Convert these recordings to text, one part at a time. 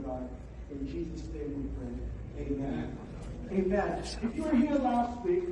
God. In Jesus' name we pray. Amen. Amen. If you were here last week,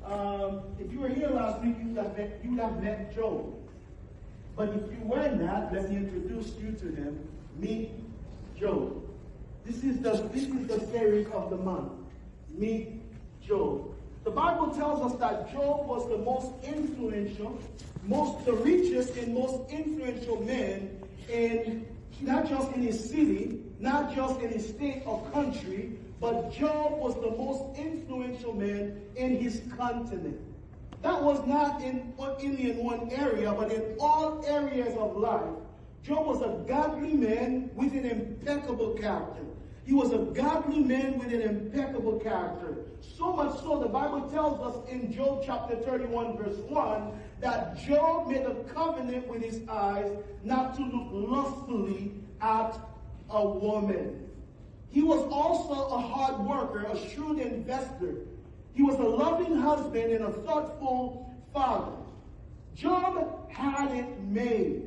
you would have met Job. But if you were not, let me introduce you to him. Meet Job. This is the series of the month. Meet Job. The Bible tells us that Job was the most influential, the richest and most influential man in, not just in his city, not just in his state or country, but Job was the most influential man in his continent. That was not only in one area, but in all areas of life. Job was a godly man with an impeccable character. He was a godly man with an impeccable character. So much so, the Bible tells us in Job chapter 31, verse 1, that Job made a covenant with his eyes not to look lustfully at a woman. He was also a hard worker, a shrewd investor. He was a loving husband and a thoughtful father. Job had it made.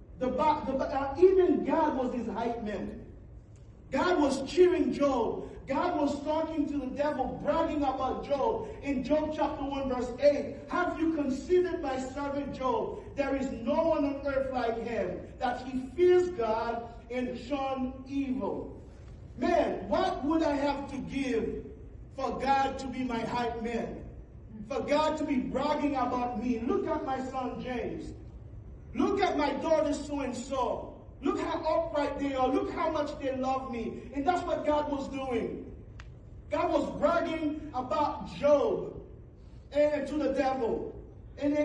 Even God was his hype man. God was cheering Job. God was talking to the devil, bragging about Job. In Job chapter 1 verse 8, have you considered my servant Job? There is no one on earth like him, that he fears God and shun evil. Man, what would I have to give for God to be my hype man? For God to be bragging about me? Look at my son James. Look at my daughter so-and-so. Look how upright they are. Look how much they love me. And that's what God was doing. God was bragging about Job and to the devil. And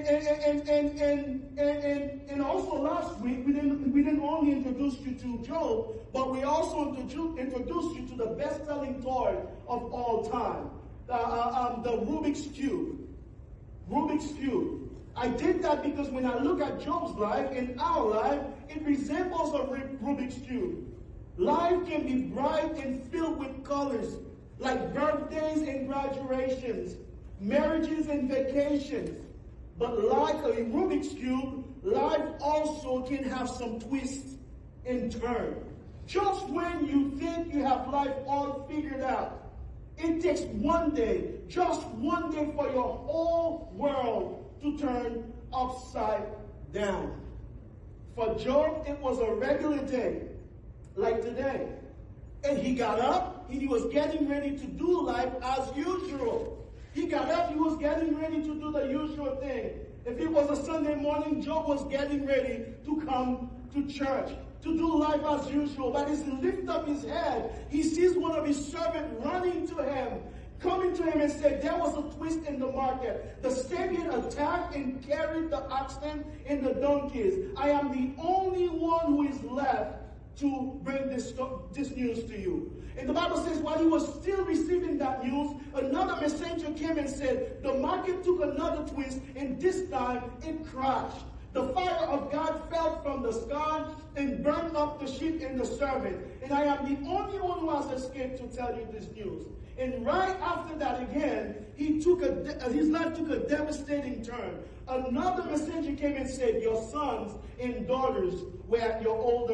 also last week, we didn't only introduce you to Job, but we also introduced you to the best-selling toy of all time, the Rubik's Cube. Rubik's Cube. I did that because when I look at Job's life and our life, it resembles a Rubik's Cube. Life can be bright and filled with colors, like birthdays and graduations, marriages and vacations. But like a Rubik's Cube, life also can have some twists and turns. Just when you think you have life all figured out, it takes one day, just one day, for your whole world to turn upside down. For Job, it was a regular day, like today. And he got up, and he was getting ready to do life as usual. He got up, he was getting ready to do the usual thing. If it was a Sunday morning, Job was getting ready to come to church, to do life as usual. But as he lifts up his head, he sees one of his servants running to him, coming to him and said, there was a twist in the market. The Savior attacked and carried the oxen and the donkeys. I am the only one who is left to bring this news to you. And the Bible says while he was still receiving that news, another messenger came and said, the market took another twist, and this time it crashed. The fire of God fell from the sky and burned up the sheep and the servant. And I am the only one who has escaped to tell you this news. And right after that again, his life took a devastating turn. Another messenger came and said, your sons and daughters were at their older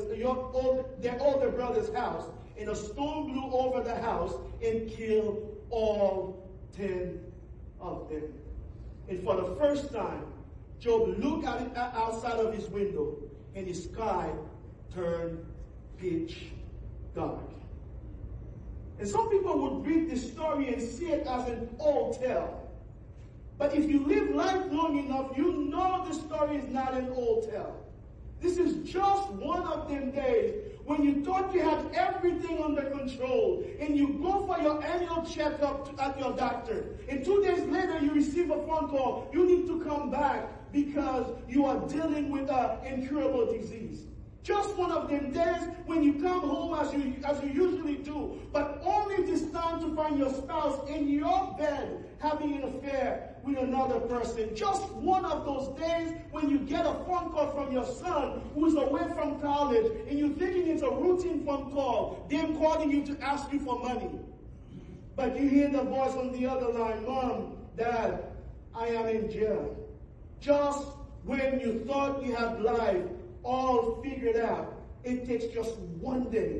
brother's house. And a storm blew over the house and killed all 10 of them. And for the first time, Job looked at it outside of his window, and the sky turned pitch dark. And some people would read this story and see it as an old tale. But if you live life long enough, you know the story is not an old tale. This is just one of them days when you thought you had everything under control, and you go for your annual checkup at your doctor, and 2 days later you receive a phone call. You need to come back because you are dealing with an incurable disease. Just one of them days when you come home as you usually do, but only this time to find your spouse in your bed having an affair with another person. Just one of those days when you get a phone call from your son who's away from college, and you're thinking it's a routine phone call, them calling you to ask you for money. But you hear the voice on the other line, Mom, Dad, I am in jail. Just when you thought you had life all figured out, it takes just one day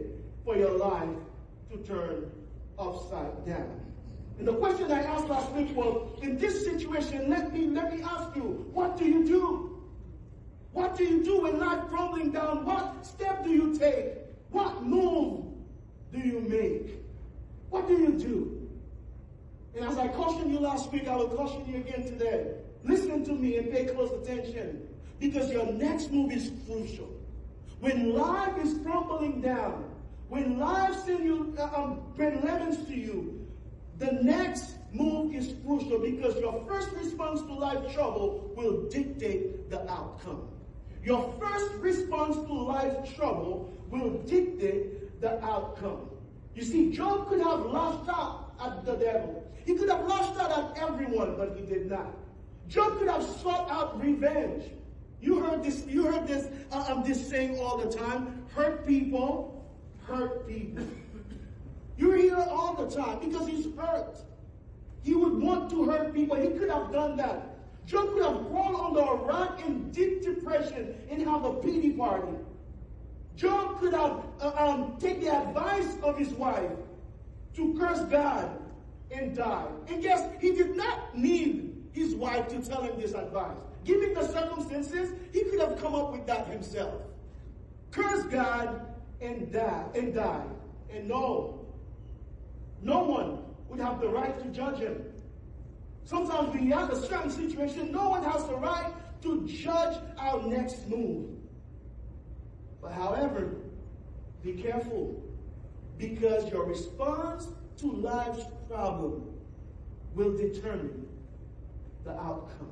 for your life to turn upside down. And the question I asked last week was, in this situation, let me ask you, what do you do? What do you do when life crumbling down? What step do you take? What move do you make? What do you do? And as I cautioned you last week, I will caution you again today. Listen to me and pay close attention, because your next move is crucial. When life is crumbling down, when life sends you, bring lemons to you, the next move is crucial, because your first response to life trouble will dictate the outcome. Your first response to life trouble will dictate the outcome. You see, Job could have lashed out at the devil. He could have lashed out at everyone, but he did not. Job could have sought out revenge. You heard this saying all the time: hurt people, hurt people. You hear it all the time because he's hurt. He would want to hurt people. He could have done that. Job could have crawled under a rock in deep depression and have a pity party. Job could have taken the advice of his wife to curse God and die. And yes, he did not need his wife to tell him this advice. Given the circumstances, he could have come up with that himself. Curse God and die. And no one would have the right to judge him. Sometimes when you have a certain situation, no one has the right to judge our next move. But however, be careful, because your response to life's problem will determine the outcome.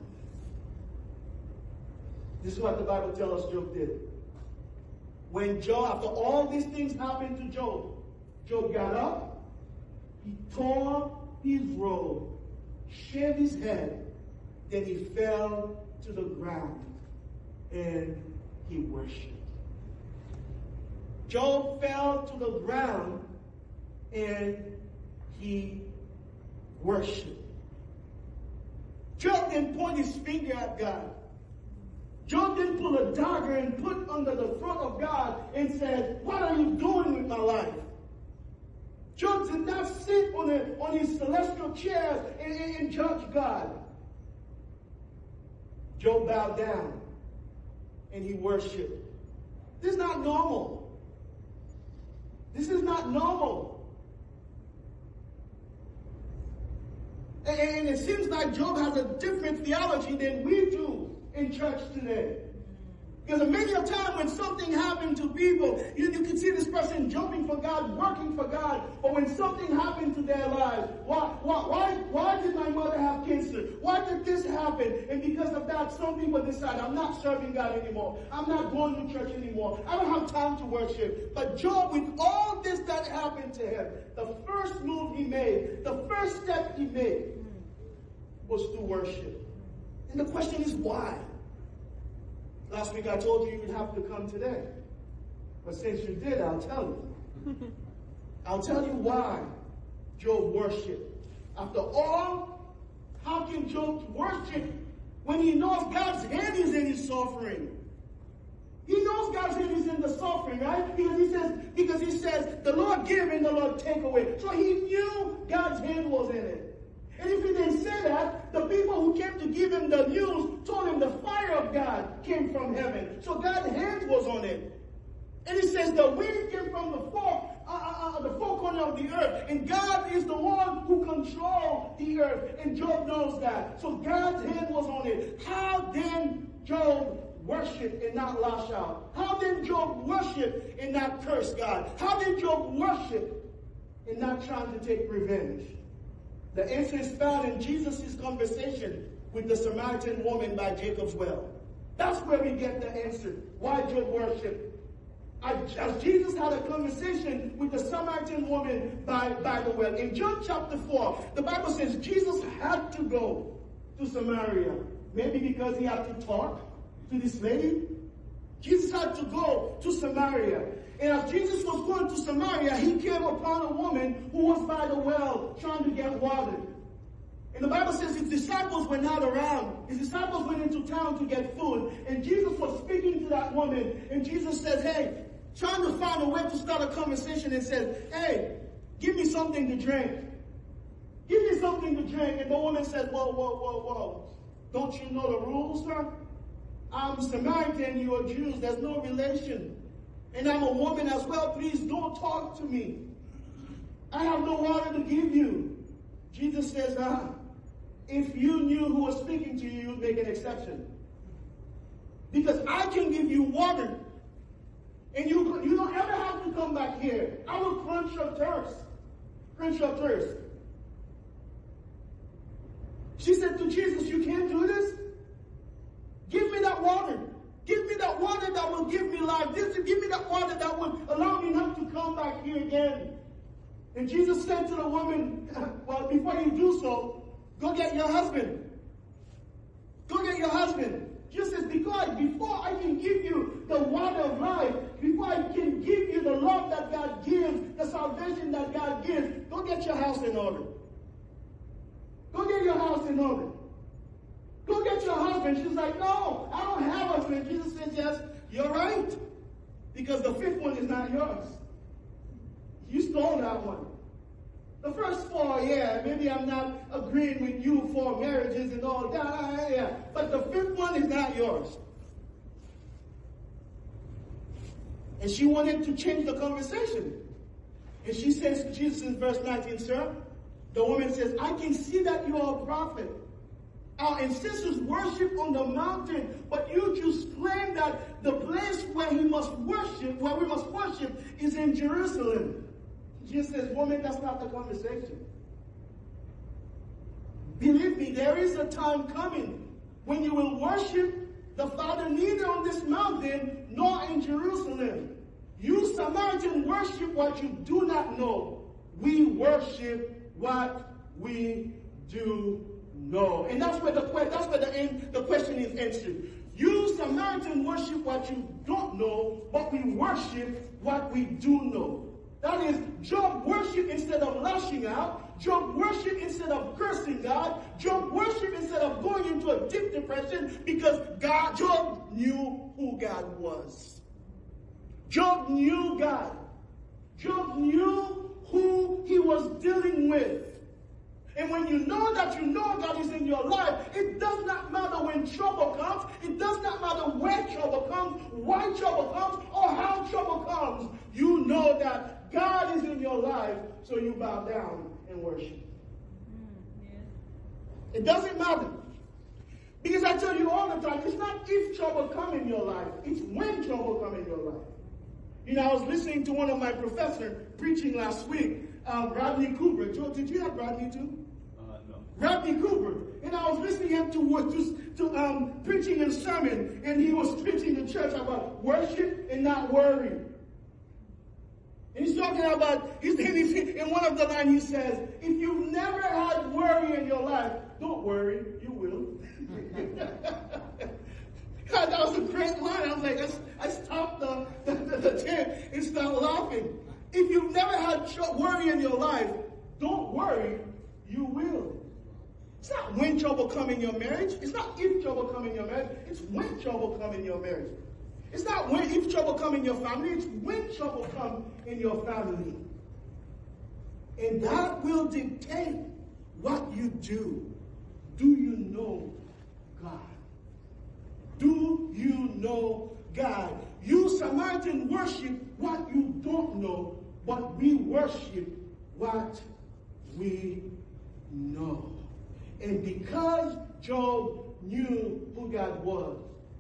This is what the Bible tells us Job did. When Job, after all these things happened to Job, Job got up, he tore his robe, shaved his head, then he fell to the ground and he worshiped. Job fell to the ground and he worshiped. Job didn't point his finger at God. Job didn't pull a dagger and put under the front of God and said, "What are you doing with my life?" Job did not sit on his celestial chair and judge God. Job bowed down and he worshiped. This is not normal. This is not normal. And it seems like Job has a different theology than we do in church today. Because many a time when something happened to people, you can see this person jumping for God, working for God, but when something happened to their lives, why did my mother have cancer? Why did this happen? And because of that, some people decide, I'm not serving God anymore. I'm not going to church anymore. I don't have time to worship. But Job, with all this that happened to him, the first move he made, the first step he made was to worship. And the question is why? Last week I told you you would have to come today. But since you did, I'll tell you. I'll tell you why Job worshiped. After all, how can Job worship when he knows God's hand is in his suffering? He knows God's hand is in the suffering, right? Because he says, the Lord give and the Lord take away. So he knew God's hand was in it. And if he didn't say that, the people who came to give him the news told him the fire of God came from heaven. So God's hand was on it. And he says the wind came from the four corners of the earth. And God is the one who controls the earth. And Job knows that. So God's hand was on it. How then Job worship and not lash out? How did Job worship and not curse God? How did Job worship and not trying to take revenge? The answer is found in Jesus' conversation with the Samaritan woman by Jacob's well. That's where we get the answer. Why Job worshiped. As Jesus had a conversation with the Samaritan woman by the well. In John chapter 4, the Bible says Jesus had to go to Samaria. Maybe because he had to talk to this lady. Jesus had to go to Samaria. And as Jesus was going to Samaria, he came upon a woman who was by the well trying to get water. And the Bible says his disciples were not around. His disciples went into town to get food. And Jesus was speaking to that woman. And Jesus said, "Hey, trying to find a way to start a conversation and says, hey, give me something to drink. Give me something to drink. And the woman says, whoa. Don't you know the rules, sir? I'm Samaritan, you are Jews. There's no relation. And I'm a woman as well. Please don't talk to me. I have no water to give you. Jesus says, if you knew who was speaking to you, you'd make an exception. Because I can give you water. And you don't ever have to come back here. I will quench your thirst. Quench your thirst. She said to Jesus, you can't do this? Give me that water. Give me that water that will give me life. Give me that water that will allow me not to come back here again. And Jesus said to the woman, well, before you do so, go get your husband. Go get your husband. Jesus says, because before I can give you the water of life, before I can give you the love that God gives, the salvation that God gives, go get your house in order. Go get your house in order. Go get your husband. She's like, no, I don't have a husband. Jesus says, yes, you're right. Because the fifth one is not yours. You stole that one. The first four, yeah, maybe I'm not agreeing with you for marriages and all that, yeah. But the fifth one is not yours. And she wanted to change the conversation. And she says to Jesus in verse 19, sir, the woman says, I can see that you are a prophet. Our ancestors worship on the mountain, but you Jews claim that the place where we must worship is in Jerusalem. Jesus says, woman, that's not the conversation. Believe me, there is a time coming when you will worship the Father neither on this mountain nor in Jerusalem. You Samaritan worship what you do not know. We worship what we do know. And that's where the question is answered. You Samaritan worship what you don't know, but we worship what we do know. That is, Job worship instead of lashing out. Job worship instead of cursing God. Job worship instead of going into a deep depression because Job knew who God was. Job knew God. Job knew who he was dealing with. And when you know that you know God is in your life, it does not matter when trouble comes. It does not matter where trouble comes, why trouble comes, or how trouble comes. You know that God is in your life, so you bow down and worship. It doesn't matter. Because I tell you all the time, it's not if trouble comes in your life, it's when trouble comes in your life. You know, I was listening to one of my professors preaching last week, Rodney Cooper. Joe, did you have Rodney too? No. Rodney Cooper. And I was listening to preaching a sermon, and he was preaching the church about worship and not worry. And he's talking about, in one of the lines he says, if you've never had worry in your life, don't worry, you will. God, that was a great line. I was like, I stopped the tent and started laughing. If you've never had worry in your life, don't worry, you will. It's not when trouble come in your marriage. It's not if trouble come in your marriage. It's when trouble come in your marriage. It's not if trouble come in your family. It's when trouble come in your family. And that will dictate what you do. Do you know God? Do you know God? You Samaritan worship what you don't know, but we worship what we know. And because Job knew who God was,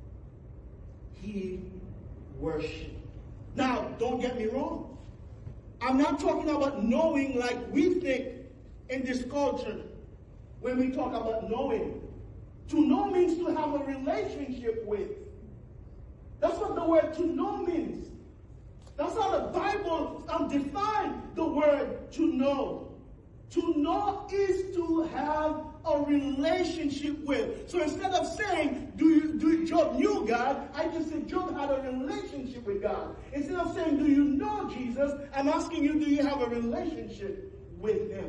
he worshiped. Now, don't get me wrong. I'm not talking about knowing like we think in this culture when we talk about knowing. To know means to have a relationship with. That's what the word to know means. That's how the Bible defines the word to know. To know is to have a relationship with. So instead of saying, Job knew God, I can say Job had a relationship with God. Instead of saying, do you know Jesus, I'm asking you, do you have a relationship with him?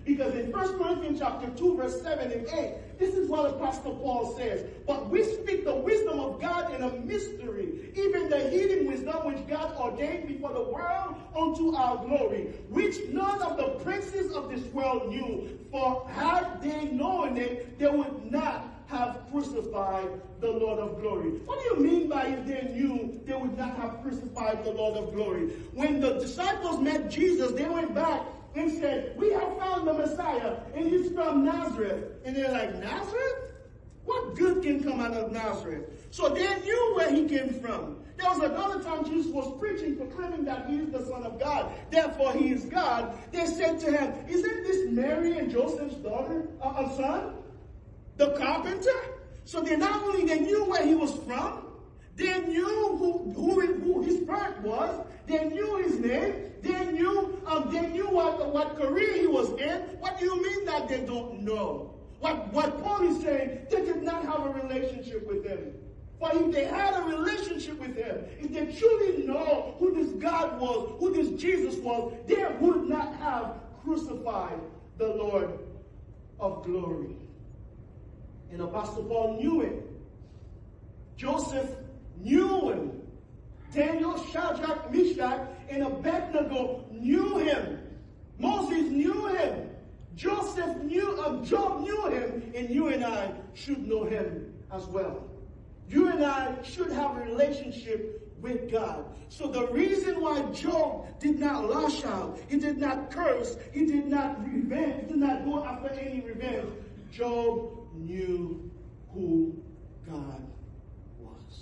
Because in 1 Corinthians chapter 2, verse 7 and 8, this is what Apostle Paul says. But we speak the wisdom of God in a mystery, even the hidden wisdom which God ordained before the world unto our glory, which none of the princes of this world knew. For had they known it, they would not have crucified the Lord of glory. What do you mean by if they knew they would not have crucified the Lord of glory? When the disciples met Jesus, they went back and said, we have found the Messiah, and he's from Nazareth. And they're like, Nazareth? What good can come out of Nazareth? So they knew where he came from. There was another time Jesus was preaching, proclaiming that he is the Son of God, therefore he is God. They said to him, isn't this Mary and Joseph's daughter, son? The carpenter? So they not only they knew where he was from, they knew who his parent was, they knew his name, they knew what career he was in. What do you mean that they don't know? What Paul is saying, they did not have a relationship with him. For if they had a relationship with him, if they truly know who this God was, who this Jesus was, they would not have crucified the Lord of glory. And Apostle Paul knew it. Joseph knew him. Daniel, Shadrach, Meshach, and Abednego knew him. Moses knew him. Job knew him, and you and I should know him as well. You and I should have a relationship with God. So the reason why Job did not lash out, he did not curse, he did not revenge, he did not go after any revenge, Job knew who God was.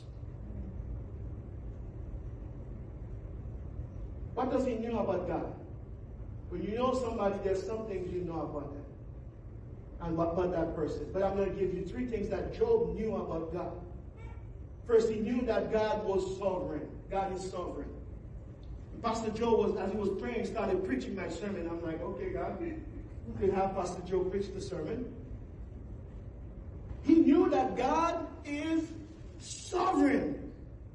What does he know about God? When you know somebody, there's some things you know about them and about that person. But I'm going to give you 3 things that Job knew about God. First, he knew that God was sovereign. God is sovereign. Pastor Joe as he was praying, started preaching my sermon. I'm like, okay, God, we could have Pastor Joe preach the sermon. He knew that God is sovereign.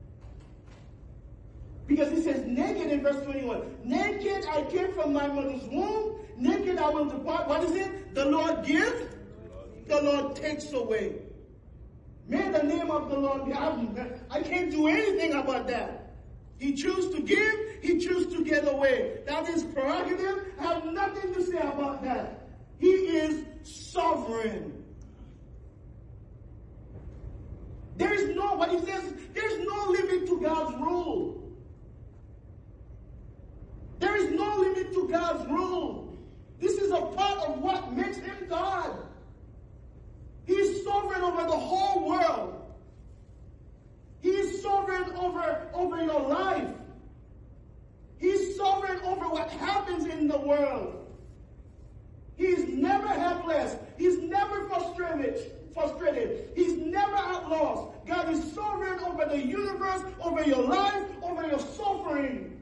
Because he says, naked in verse 21, naked I came from my mother's womb, naked I will depart. What is it? The Lord gives, the Lord takes away. May the name of the Lord be honored. I can't do anything about that. He chose to give, he chose to get away. That is prerogative. I have nothing to say about that. He is sovereign. There is no, what he says, there's no limit to God's rule. There is no limit to God's rule. This is a part of what makes him God. He is sovereign over the whole world. He is sovereign over your life. He is sovereign over what happens in the world. He is never helpless. He's never frustrated. He's never at loss. God is sovereign over the universe, over your life, over your suffering.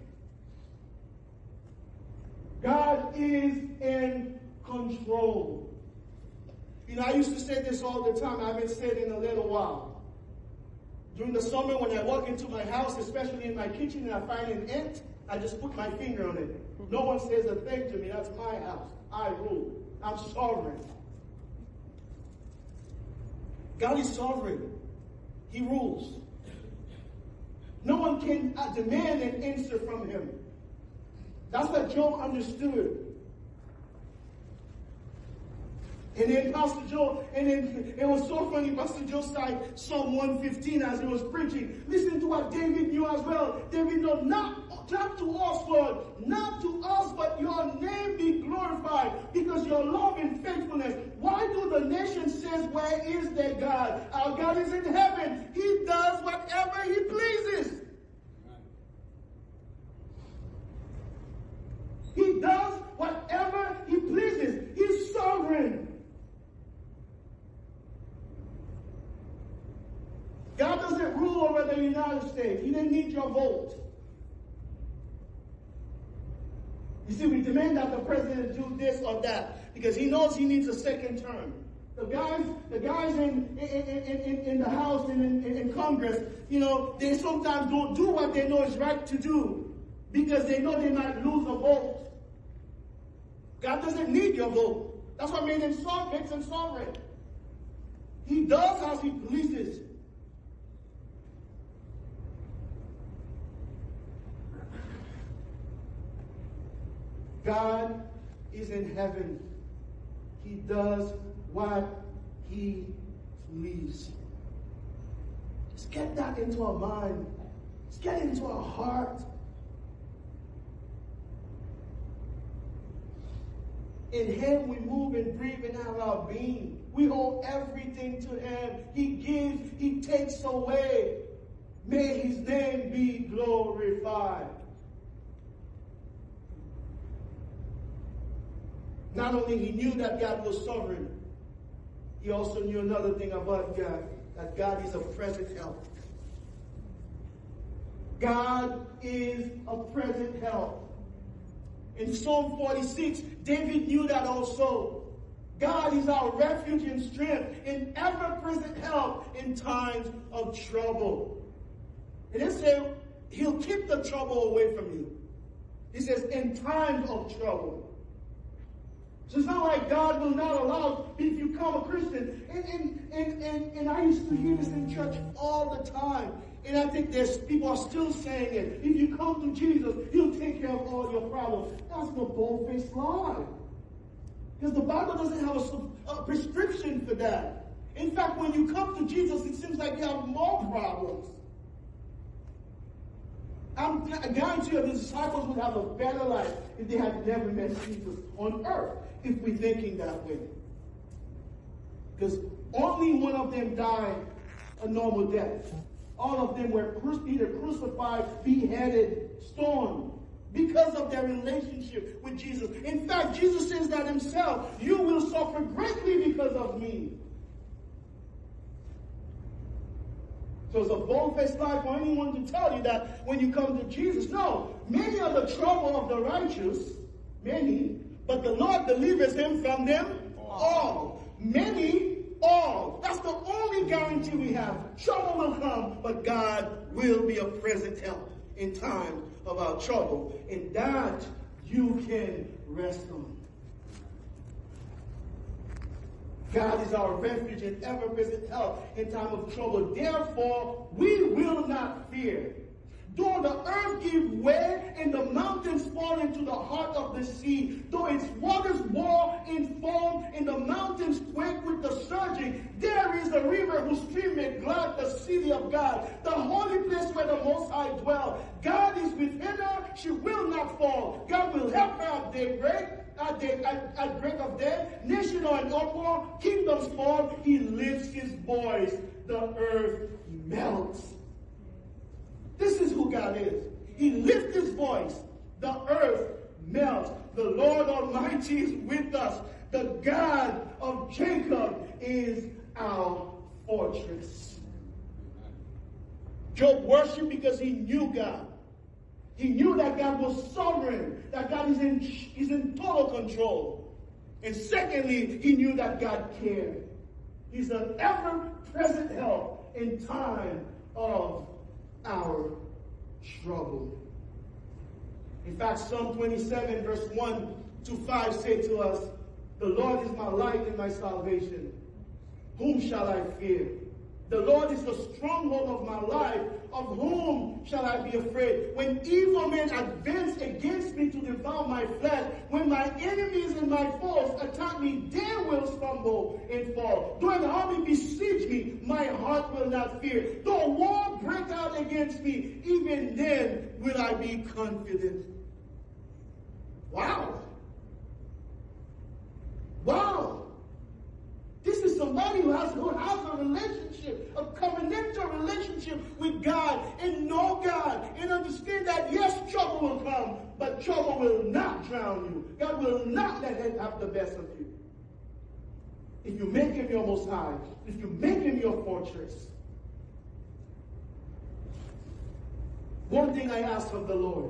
God is in control. You know, I used to say this all the time. I haven't said it in a little while. During the summer, when I walk into my house, especially in my kitchen, and I find an ant, I just put my finger on it. No one says a thing to me. That's my house. I rule. I'm sovereign. God is sovereign. He rules. No one can demand an answer from him. That's what Job understood. And then Pastor Joe, and then it was so funny, Pastor Joe cited Psalm 115 as he was preaching. Listen to what David knew as well. David knew, not to us, Lord, not to us, but your name be glorified, because your love and faithfulness. Why do the nations say, where is their God? Our God is in heaven. He does whatever he pleases. He does whatever he pleases. He's sovereign. God doesn't rule over the United States. He didn't need your vote. You see, we demand that the president do this or that because he knows he needs a second term. The guys in the House and in Congress, you know, they sometimes don't do what they know is right to do because they know they might lose a vote. God doesn't need your vote. That's what made him sovereign. He does as he pleases. God is in heaven. He does what he pleases. Just get that into our mind. Just get it into our heart. In him we move and breathe and have our being. We owe everything to him. He gives, he takes away. May his name be glorified. Not only he knew that God was sovereign, he also knew another thing about God, that God is a present help. God is a present help. In Psalm 46, David knew that also. God is our refuge and strength, and ever-present help in times of trouble. And it says, he'll keep the trouble away from you. He says, in times of trouble. So it's not like God will not allow, if you become a Christian, and I used to hear this in church all the time, and I think there's people are still saying it. If you come to Jesus, he'll take care of all your problems. That's the bold-faced lie. Because the Bible doesn't have a prescription for that. In fact, when you come to Jesus, it seems like you have more problems. I guarantee you the disciples would have a better life if they had never met Jesus on earth, if we're thinking that way. Because only one of them died a normal death. All of them were either crucified, beheaded, stoned, because of their relationship with Jesus. In fact, Jesus says that himself, you will suffer greatly because of me. So it's a bold-faced lie for anyone to tell you that when you come to Jesus. No, many are the trouble of the righteous, many, but the Lord delivers him from them all. Many, all. That's the only guarantee we have. Trouble will come, but God will be a present help in time of our trouble. And that you can rest on. God is our refuge and ever-present help in time of trouble. Therefore, we will not fear. Though the earth give way and the mountains fall into the heart of the sea, though its waters roar in foam and the mountains quake with the surging, there is a river whose stream made glad the city of God, the holy place where the Most High dwell. God is within her, she will not fall. God will help her at daybreak. At break of day, nation are in uproar, kingdoms fall, he lifts his voice, the earth melts. This is who God is. He lifts his voice, the earth melts. The Lord Almighty is with us. The God of Jacob is our fortress. Job worshiped because he knew God. He knew that God was sovereign, that God is in total control. And secondly, he knew that God cared. He's an ever-present help in time of our trouble. In fact, Psalm 27 verse 1 to 5 say to us, the Lord is my light and my salvation. Whom shall I fear? The Lord is the stronghold of my life. Of whom shall I be afraid? When evil men advance against me to devour my flesh, when my enemies and my foes attack me, they will stumble and fall. Though an army besiege me, my heart will not fear. Though war break out against me, even then will I be confident. Wow. Wow. This is somebody who has a relationship, a covenantal relationship with God, and know God, and understand that yes, trouble will come, but trouble will not drown you. God will not let it have the best of you. If you make him your Most High, if you make him your fortress. One thing I ask of the Lord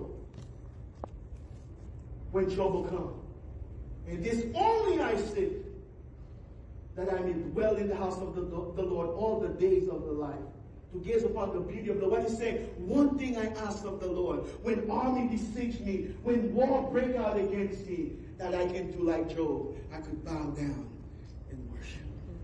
when trouble comes, and this only I say, that I may dwell in the house of the Lord all the days of the life, to gaze upon the beauty of the Lord. What he's saying, one thing I ask of the Lord, when army besiege me, when war break out against me, that I can do like Job. I could bow down and worship.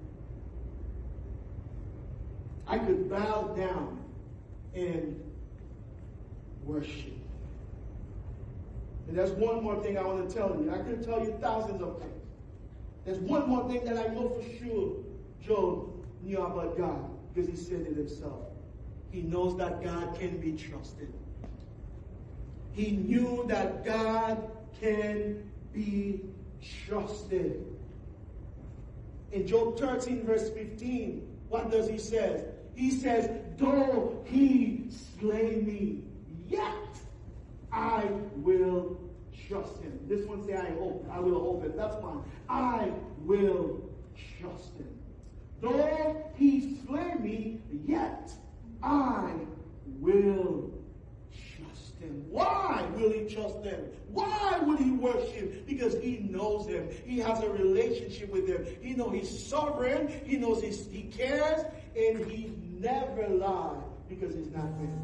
I could bow down and worship. And there's one more thing I want to tell you. I could tell you thousands of things. There's one more thing that I know for sure Job knew about God, because he said it himself. He knows that God can be trusted. He knew that God can be trusted. In Job 13 verse 15, what does he say? He says, though he slay me, yet I will trust him. This one say, I hope. I will hope it. That's fine. I will trust him. Though he slay me, yet I will trust him. Why will he trust him? Why would he worship? Because he knows him. He has a relationship with him. He knows he's sovereign. He knows he cares. And he never lies because he's not him.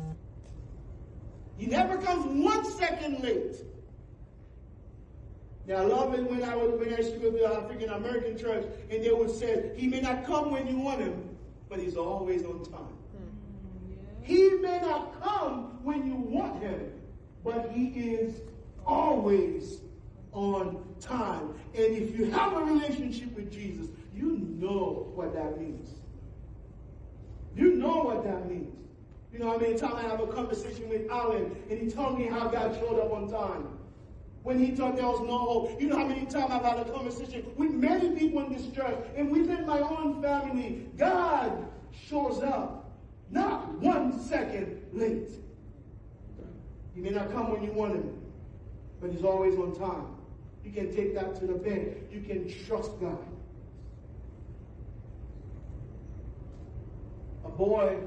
He never comes 1 second late. Now, I love it when I used to go to the African American church, and they would say, he may not come when you want him, but he's always on time. He may not come when you want him, but he is always on time. And if you have a relationship with Jesus, you know what that means. You know what that means. You know how many times I have a conversation with Alan, and he told me how God showed up on time when he thought there was no hope. You know how many times I've had a conversation with many people in this church, and within my own family, God shows up, not 1 second late. He may not come when you want him, but he's always on time. You can take that to the bank. You can trust God. A boy,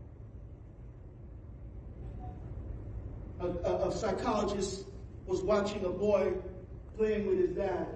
a psychologist was watching a boy playing with his dad.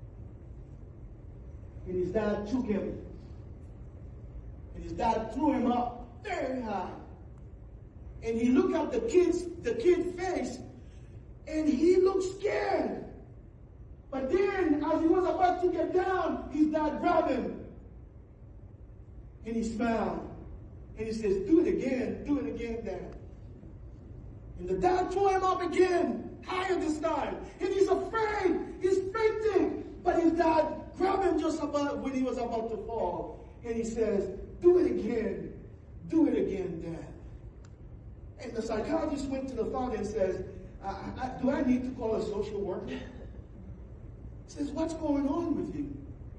And his dad took him. And his dad threw him up very high. And he looked at the kid's face, and he looked scared. But then, as he was about to get down, his dad grabbed him. And he smiled. And he says, do it again, Dad. And the dad threw him up again, higher this time. And he's afraid. He's fainting. But his dad grabbed him just about when he was about to fall. And he says, do it again. Do it again, Dad. And the psychologist went to the father and says, do I need to call a social worker? He says, what's going on with you?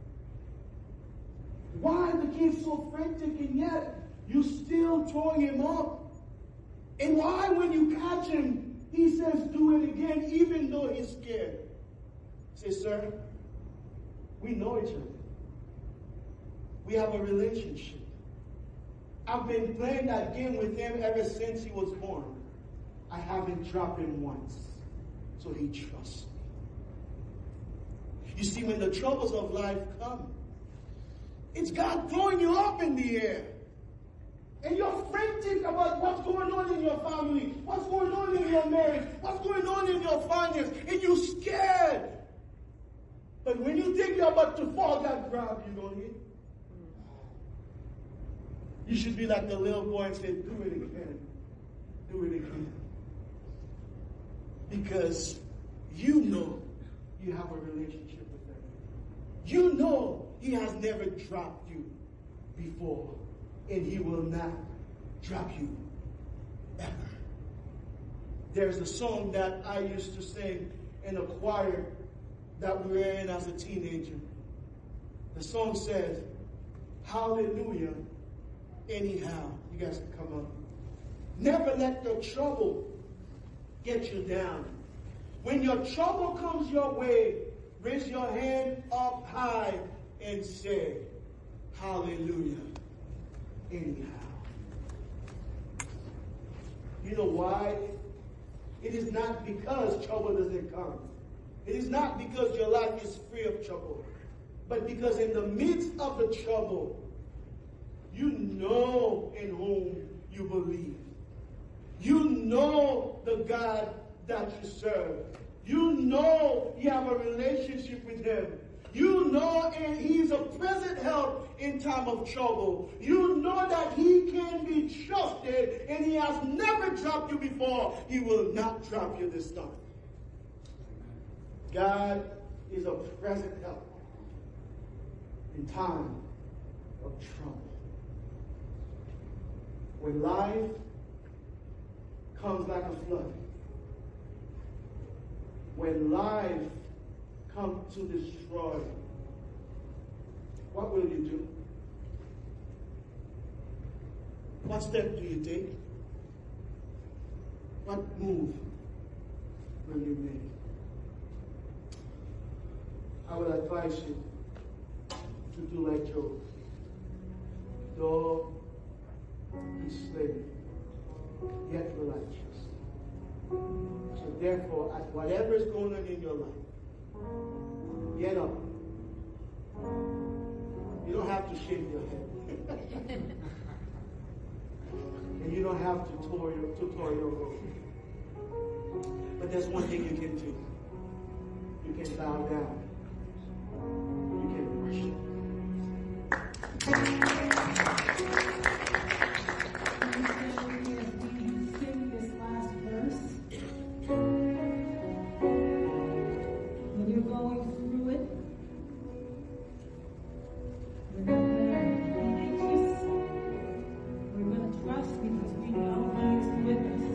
Why the kid's so frantic, and yet you still throwing him up? And why when you catch him, he says, do it again, even though he's scared? Say, sir, we know each other. We have a relationship. I've been playing that game with him ever since he was born. I haven't dropped him once. So he trusts me. You see, when the troubles of life come, it's God throwing you up in the air. And you're frantic about what's going on in your family, what's going on in your marriage, what's going on in your finance, and you're scared. But when you think you're about to fall, God grabs you, don't you? You should be like the little boy and say, do it again. Do it again. Because you know you have a relationship with him. You know he has never dropped you before. And he will not drop you ever. There's a song that I used to sing in a choir that we were in as a teenager. The song says, hallelujah, anyhow. You guys can come up. Never let the trouble get you down. When your trouble comes your way, raise your hand up high and say, hallelujah. Anyhow. You know why? It is not because trouble doesn't come. It is not because your life is free of trouble. But because in the midst of the trouble, You know in whom you believe. You know the God that you serve. You know you have a relationship with him. You know and he's a present help in time of trouble. You know that he can be trusted and he has never dropped you before. He will not drop you this time. God is a present help in time of trouble. When life comes like a flood, when life comes to destroy, what will you do? What step do you take? What move will you make? I would advise you to do like Job. Though be slave, yet will I trust. So therefore, at whatever is going on in your life, get up. You don't have to shave your head. And you don't have to tore your robe. But there's one thing you can do. You can bow down. You can worship. Sing this last verse. When you're going through it, we're not going to be anxious. We're going to trust because we know He is with us.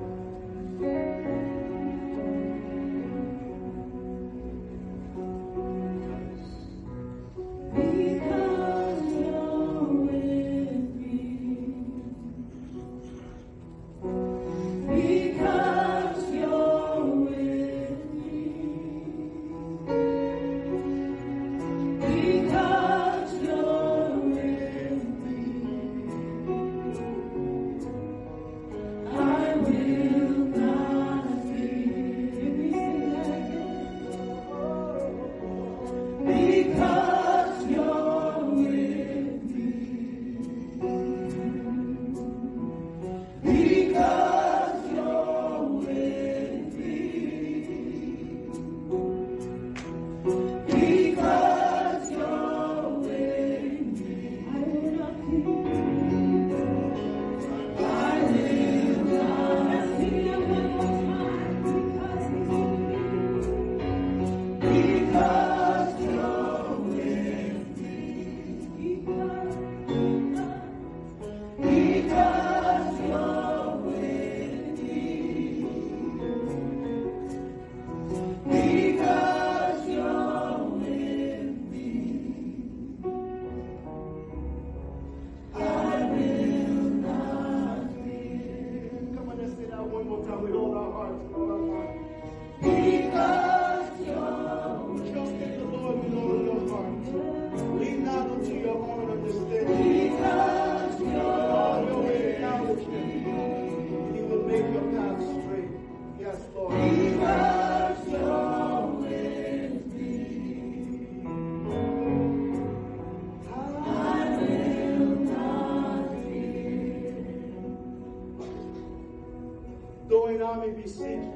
May beseech you,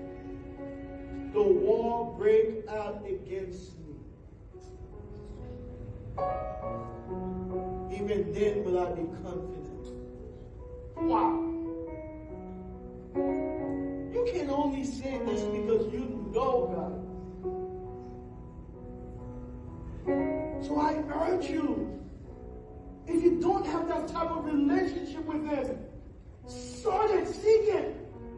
the war break out against me. Even then will I be confident. Wow. You can only say this because you know God. So I urge you, if you don't have that type of relationship with Him, start it, seek it.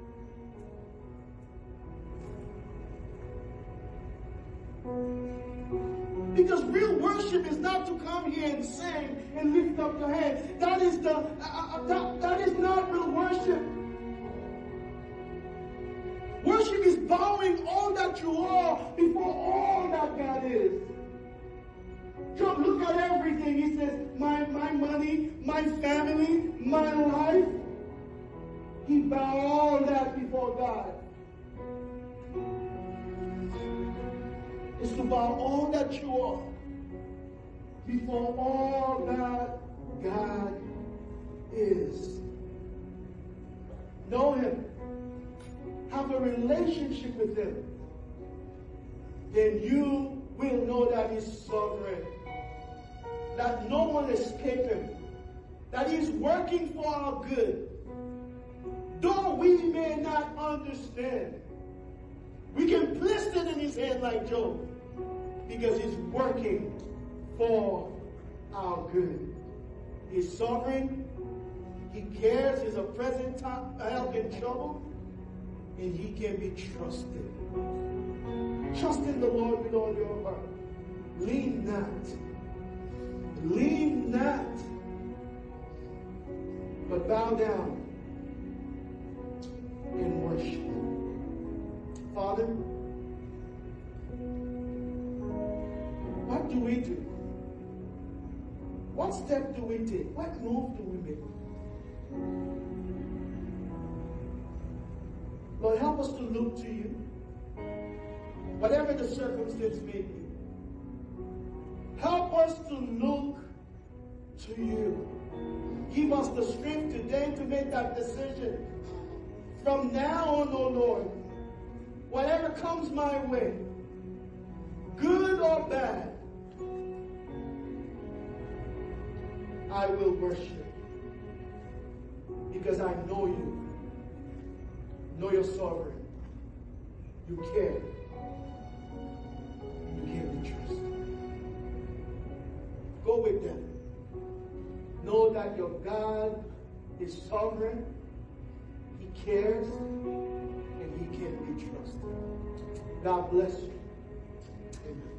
Because real worship is not to come here and sing and lift up your hand. That is that is not real worship. Worship is bowing all that you are before all that God is. Job, look at everything. He says, my money, my family, my life. He bowed all that before God. It's to bow all that you are before all that God is. Know Him. Have a relationship with Him. Then you will know that He's sovereign. That no one escapes Him. That He's working for our good. Though we may not understand, we can place it in His hand like Job, because He's working for our good. He's sovereign. He cares. He's a present help in trouble. And He can be trusted. Trust in the Lord with all your heart. Lean not. Lean not. But bow down and worship. Father, what do we do? What step do we take? What move do we make? Lord, help us to look to You, whatever the circumstance may be. Help us to look to You. Give us the strength today to make that decision. From now on, oh Lord, whatever comes my way, good or bad, I will worship. Because I know You. Know You're sovereign. You care. You can be trusted. Go with them. Know that your God is sovereign. He cares. And He can be trusted. God bless you. Amen.